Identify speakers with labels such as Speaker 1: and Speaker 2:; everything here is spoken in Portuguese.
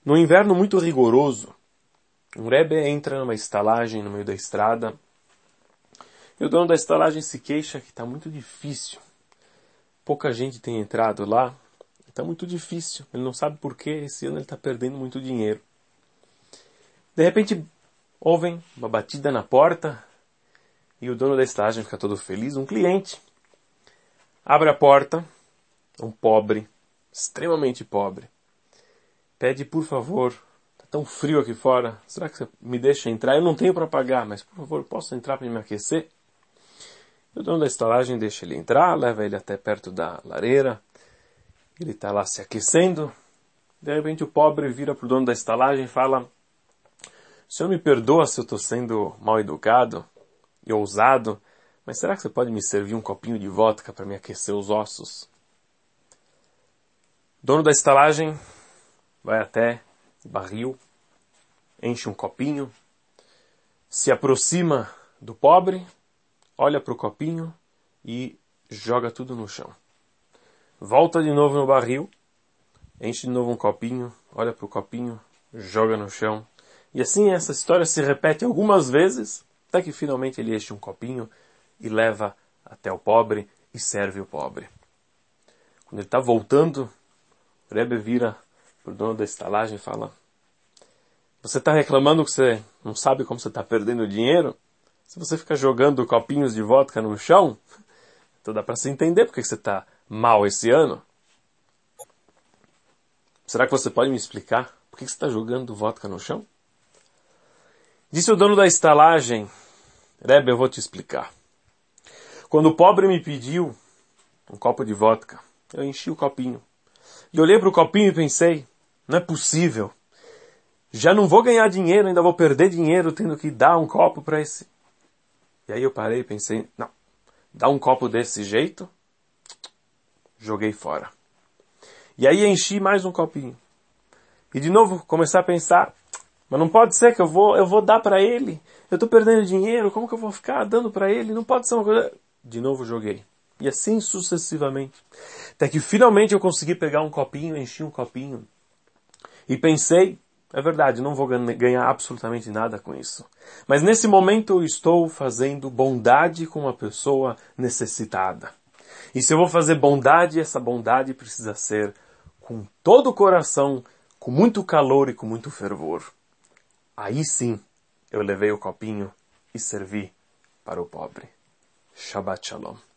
Speaker 1: No inverno muito rigoroso, um Rebbe entra numa estalagem no meio da estrada e o dono da estalagem se queixa que está muito difícil. Pouca gente tem entrado lá, está muito difícil. Ele não sabe por que esse ano ele está perdendo muito dinheiro. De repente, ouvem uma batida na porta e o dono da estalagem fica todo feliz. Um cliente abre a porta, um pobre, extremamente pobre. Pede, por favor, está tão frio aqui fora, será que você me deixa entrar? Eu não tenho para pagar, mas por favor, posso entrar para me aquecer? E o dono da estalagem deixa ele entrar, leva ele até perto da lareira. Ele está lá se aquecendo. De repente o pobre vira para o dono da estalagem e fala: o senhor me perdoa se eu estou sendo mal educado e ousado, mas será que você pode me servir um copinho de vodka para me aquecer os ossos? O dono da estalagem vai até o barril, enche um copinho, se aproxima do pobre, olha para o copinho e joga tudo no chão. Volta de novo no barril, enche de novo um copinho, olha para o copinho, joga no chão. E assim essa história se repete algumas vezes, até que finalmente ele enche um copinho e leva até o pobre e serve o pobre. Quando ele está voltando, o Rebbe vira para o dono da estalagem e fala: você está reclamando que você não sabe como você está perdendo dinheiro? Se você fica jogando copinhos de vodka no chão, então dá para se entender porque você está mal esse ano. Será que você pode me explicar por que você está jogando vodka no chão? Disse o dono da estalagem: Rebbe, eu vou te explicar. Quando o pobre me pediu um copo de vodka, eu enchi o copinho. E olhei para o copinho e pensei: não é possível. Já não vou ganhar dinheiro, ainda vou perder dinheiro tendo que dar um copo para esse. E aí eu parei e pensei: não, dar um copo desse jeito? Joguei fora. E aí enchi mais um copinho. E de novo comecei a pensar: mas não pode ser que eu vou dar para ele. Eu estou perdendo dinheiro, como que eu vou ficar dando para ele? Não pode ser uma coisa... De novo joguei. E assim sucessivamente. Até que finalmente eu consegui pegar um copinho, enchi um copinho. E pensei: é verdade, não vou ganhar absolutamente nada com isso. Mas nesse momento eu estou fazendo bondade com uma pessoa necessitada. E se eu vou fazer bondade, essa bondade precisa ser com todo o coração, com muito calor e com muito fervor. Aí sim, eu levei o copinho e servi para o pobre. Shabbat Shalom.